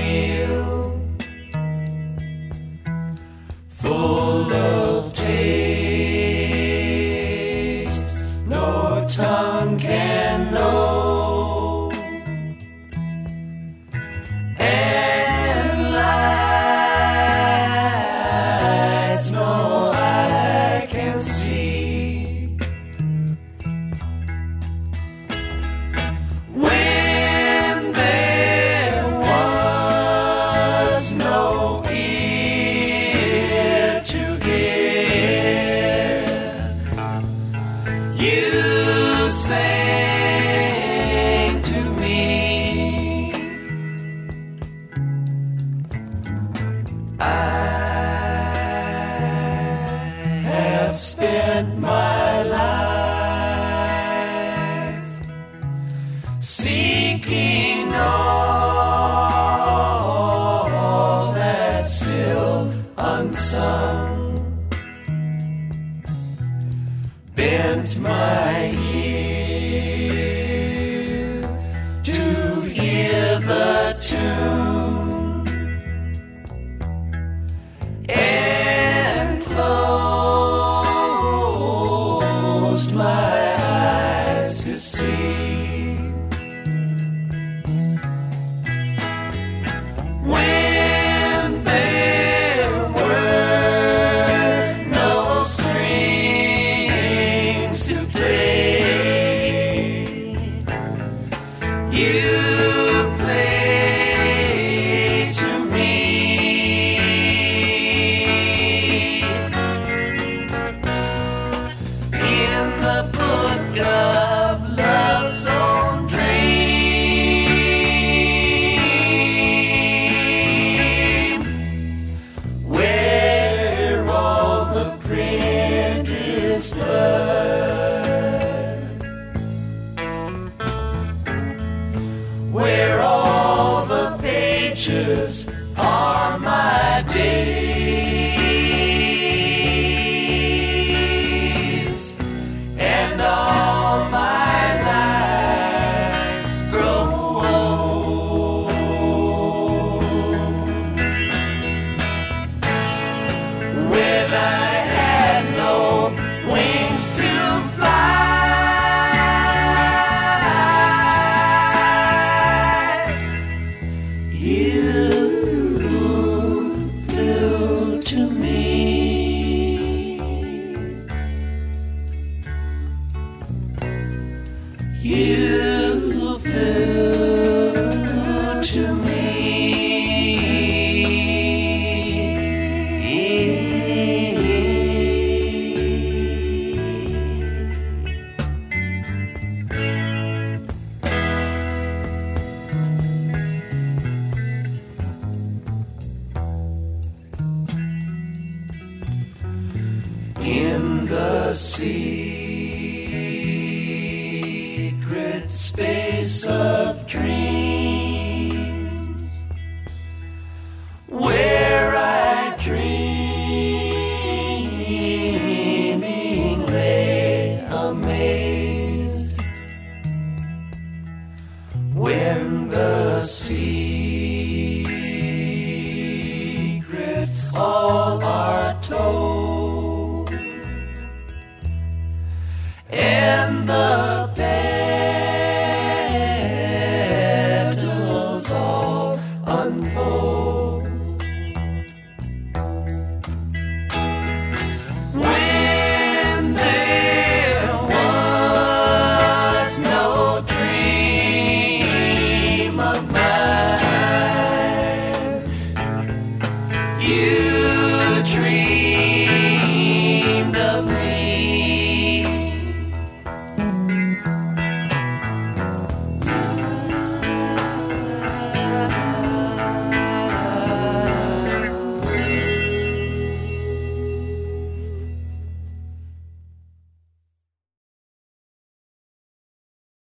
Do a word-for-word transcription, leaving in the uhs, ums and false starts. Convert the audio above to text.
meal, full of taste, no tongue can know, and lights no eye can see. When there was no ear to hear, you sang to me. I have spent my life seeking all that's still unsung, bent my ear to hear the tune, and closed my eyes to see. When there were no strings to play, you played to me. In the book of love's own dream, where all the print is blurred, where all the pages are my days, and all my lives grow old. When I had no wings to fly, you flew to me. You flew to me. In the secret space of dreams, where I dreaming lay amazed, when the sea